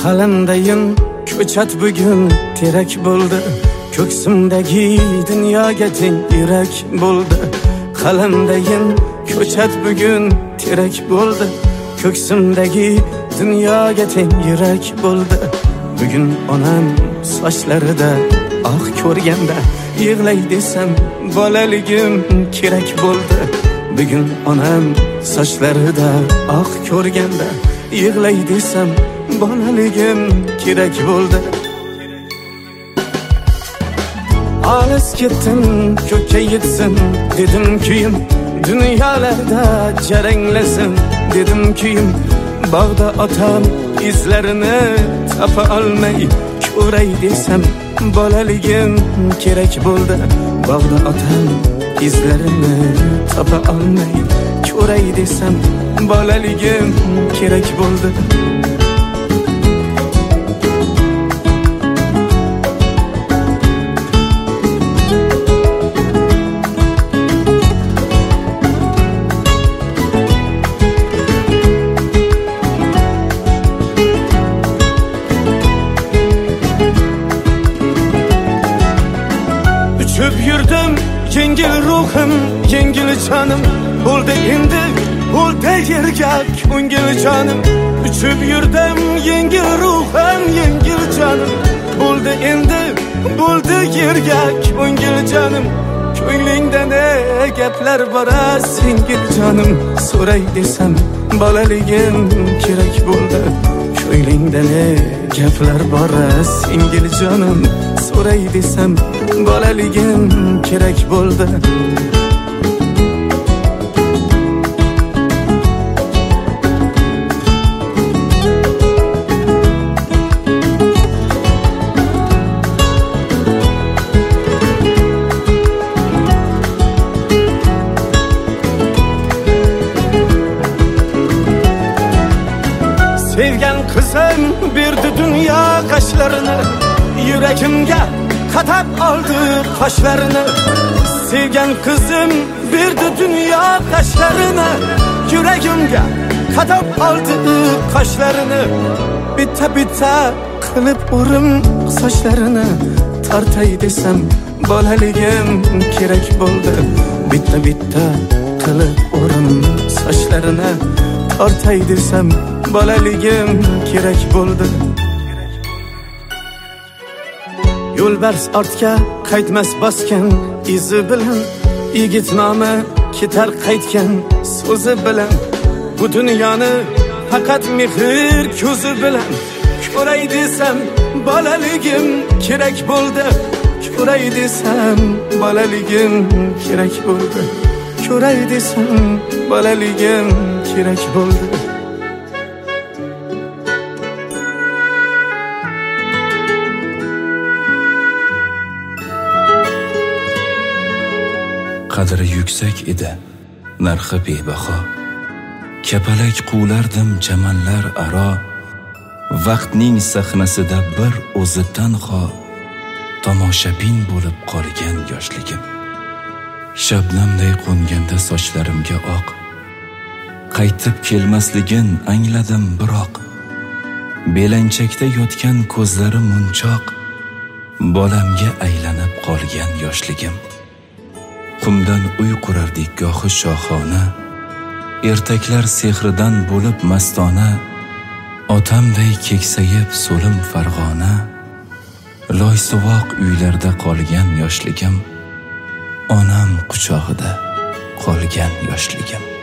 qalamdayin ko'chat bugun terak bo'ldi. Ko'ksimdagi dunyoga teng yurak bo'ldi. Qalamdayin ko'chat bugun terak bo'ldi. Ko'ksimdagi dunyoga teng yurak bo'ldi. Bugun onam sochlarida oq ko'rganda yig'lay desam bolaligim kerak bo'ldi. Bugun onam sochlarida oq ko'rganda yig'lay desam bolaligim kerak bo'ldi. Olis ketdim ko'kka yetsin dedim kuyim, dunyolarda jaranglasin dedim kuyim. Bog'da otam izlarini topa olmay ko'ray desam bolaligim kerak bo'ldi. Bog'da otam izlarini topa olmay ko'ray desam bolaligim kerak bo'ldi. Uçup yurdim yengil ruhim, yengil canım bo'ldi endi, bo'ldi yerga ko'ngil jonim. Uçup yurdim yengil ruhim, yengil canım bo'ldi endi, bo'ldi yerga ko'ngil jonim. Ko'nglingda ne gaplar bor singil jonim, so'ray desam bolaligim kerak bo'ldi. Ko'nglingda ne gaplar bor singil jonim, so'ray desam bolaligim kerak bo'ldi. Sevgan qizim berdi dunyo qoshlarini, yuragimga qadab oldi qoshlarini. Sevgan qizim berdi dunyo qoshlarini, yuragimga qadab oldi qoshlarini. Bitta bitta qilib o'rim sochlarini, tortay desam bolaligim kerak bo'ldi. Bitta bitta qilib o'rim sochlarini, tortay desam bolaligim kerak bo'ldi. Yo'lbars ortga qaytmas bosgan izi bilan, yigit nomi ketar qaytgan so'zi bilan. Bu dunyoni faqat mehr ko'zi bilan ko'ray desam bolaligim kerak bo'ldi. Ko'ray desam bolaligim kerak bo'ldi. Ko'ray desam bolaligim kerak bo'ldi. Qadri yuksak edi, narxi bebaho. Kapalak quvlardim chamanlar aro. Vaqtning sahnasida bir o'zi tanho, tomoshabin bo'lib qolgan yoshligim. Shabnamday qo'nganda sochlarimga oq, qaytib kelmasligin angladim biroq. Belanchakda yotgan ko'zlari munchoq, bolamga aylanib qolgan yoshligim. Qumdan uy qurardik gohi shohona, ertaklar sehridan bo'lib mastona. Otamday keksayib so'lim Farg'ona, loysuvoq uylarda qolgan yoshligim. Onam quchog'ida qolgan yoshligim.